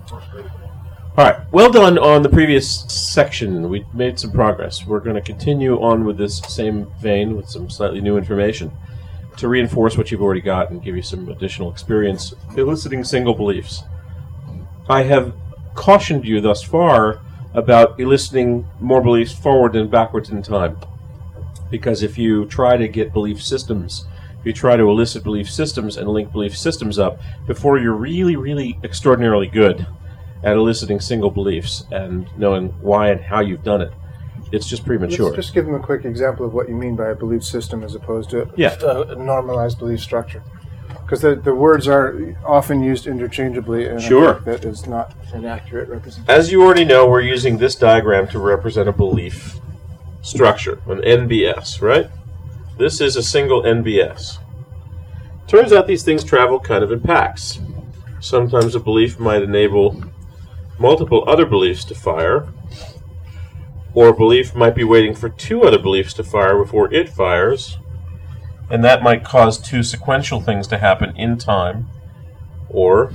All right. Well done on the previous section. We made some progress. We're going to continue on with this same vein with some slightly new information to reinforce what you've already got and give you some additional experience eliciting single beliefs. I have cautioned you thus far about eliciting more beliefs forward than backwards in time. Because if you try to get belief systems, if you try to elicit belief systems and link belief systems up, before you're really, really extraordinarily good at eliciting single beliefs and knowing why and how you've done it, it's just premature. Let's just give them a quick example of what you mean by a belief system as opposed to a normalized belief structure. Because the words are often used interchangeably, and sure. I think that is not an accurate representation. As you already know, we're using this diagram to represent a belief structure, an NBS, right? This is a single NBS. Turns out these things travel kind of in packs. Sometimes a belief might enable multiple other beliefs to fire, or a belief might be waiting for two other beliefs to fire before it fires, and that might cause two sequential things to happen in time, or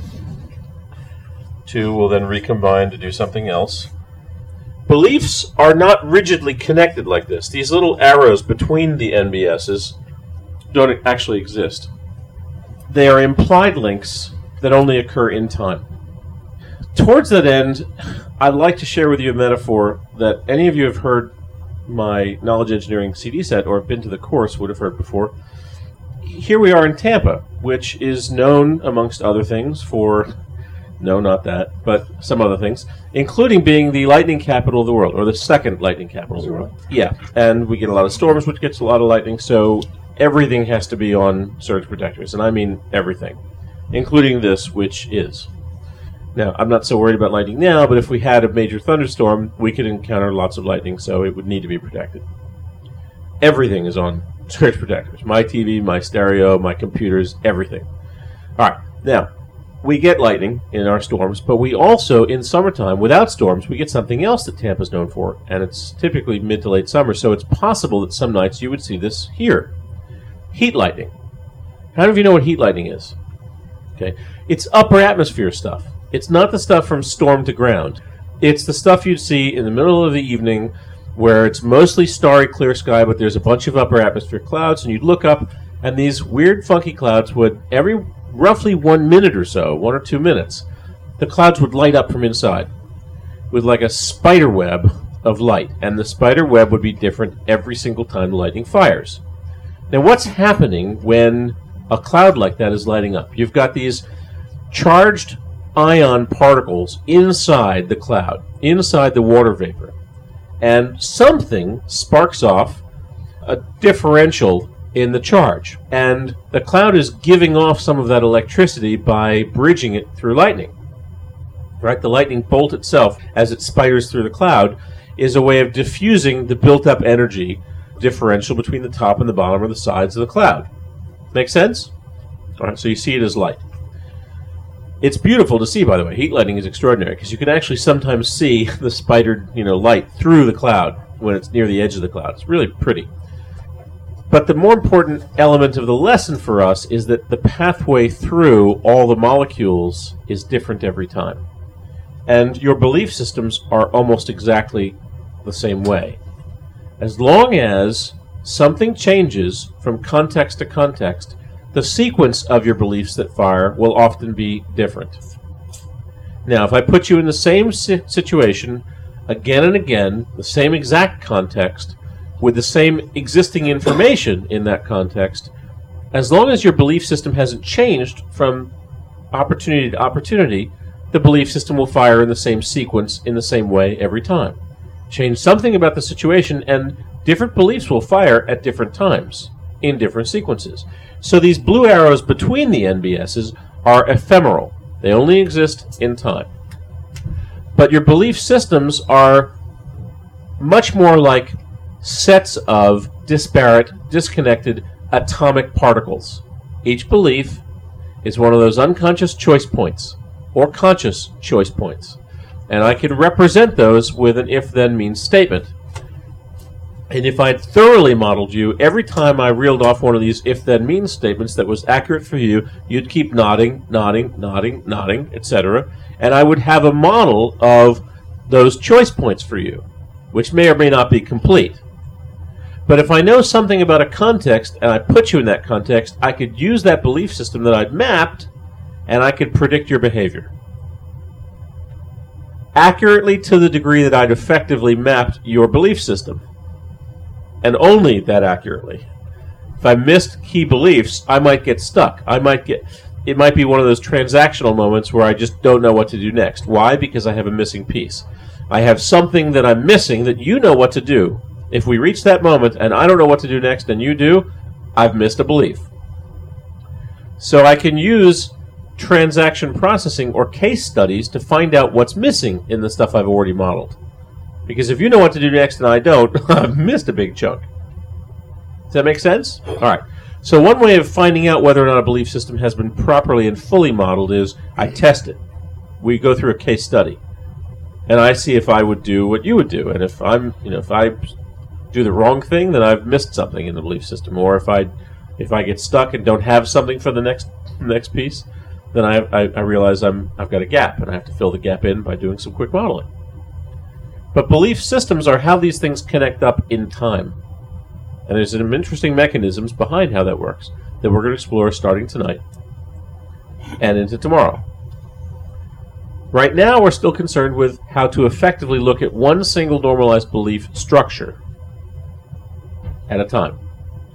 two will then recombine to do something else. Beliefs are not rigidly connected like this. These little arrows between the NBSs don't actually exist. They are implied links that only occur in time. Towards that end, I'd like to share with you a metaphor that any of you have heard my Knowledge Engineering CD set or have been to the course would have heard before. Here we are in Tampa, which is known, amongst other things, for, no, not that, but some other things, including being the lightning capital of the world, or the second lightning capital of the world. Yeah, and we get a lot of storms, which gets a lot of lightning, so everything has to be on surge protectors, and I mean everything, including this, which is. Now, I'm not so worried about lightning now, but if we had a major thunderstorm, we could encounter lots of lightning, so it would need to be protected. Everything is on surge protectors. My TV, my stereo, my computers, everything. All right, now, we get lightning in our storms, but we also, in summertime, without storms, we get something else that Tampa's known for, and it's typically mid to late summer, so it's possible that some nights you would see this here. Heat lightning. How many of you know what heat lightning is? Okay, it's upper atmosphere stuff. It's not the stuff from storm to ground. It's the stuff you'd see in the middle of the evening where it's mostly starry, clear sky, but there's a bunch of upper atmosphere clouds, and you'd look up, and these weird, funky clouds would, every roughly 1 minute or so, 1 or 2 minutes, the clouds would light up from inside with like a spider web of light, and the spider web would be different every single time the lightning fires. Now, what's happening when a cloud like that is lighting up? You've got these charged ion particles inside the cloud, inside the water vapor, and something sparks off a differential in the charge, and the cloud is giving off some of that electricity by bridging it through lightning. Right? The lightning bolt itself, as it spiders through the cloud, is a way of diffusing the built-up energy differential between the top and the bottom or the sides of the cloud. Make sense? All right, so you see it as light. It's beautiful to see, by the way. Heat lightning is extraordinary because you can actually sometimes see the spidered, light through the cloud when it's near the edge of the cloud. It's really pretty. But the more important element of the lesson for us is that the pathway through all the molecules is different every time. And your belief systems are almost exactly the same way. As long as something changes from context to context, the sequence of your beliefs that fire will often be different. Now, if I put you in the same situation again and again, the same exact context, with the same existing information in that context, as long as your belief system hasn't changed from opportunity to opportunity, the belief system will fire in the same sequence in the same way every time. Change something about the situation, and different beliefs will fire at different times in different sequences. So these blue arrows between the NBSs are ephemeral. They only exist in time. But your belief systems are much more like sets of disparate, disconnected atomic particles. Each belief is one of those unconscious choice points, or conscious choice points. And I can represent those with an if-then means statement. And if I'd thoroughly modeled you, every time I reeled off one of these if-then-mean statements that was accurate for you, you'd keep nodding, etc. And I would have a model of those choice points for you, which may or may not be complete. But if I know something about a context and I put you in that context, I could use that belief system that I'd mapped and I could predict your behavior. Accurately to the degree that I'd effectively mapped your belief system. And only that accurately. If I missed key beliefs, I might get stuck. It might be one of those transactional moments where I just don't know what to do next. Why? Because I have a missing piece. I have something that I'm missing that you know what to do. If we reach that moment and I don't know what to do next and you do, I've missed a belief. So I can use transaction processing or case studies to find out what's missing in the stuff I've already modeled. Because if you know what to do next and I don't, I've missed a big chunk. Does that make sense? All right. So one way of finding out whether or not a belief system has been properly and fully modeled is I test it. We go through a case study. And I see if I would do what you would do. And if I do the wrong thing, then I've missed something in the belief system. Or if I get stuck and don't have something for the next piece, then I realize I've got a gap, and I have to fill the gap in by doing some quick modeling. But belief systems are how these things connect up in time. And there's some interesting mechanisms behind how that works that we're going to explore starting tonight and into tomorrow. Right now, we're still concerned with how to effectively look at one single normalized belief structure at a time.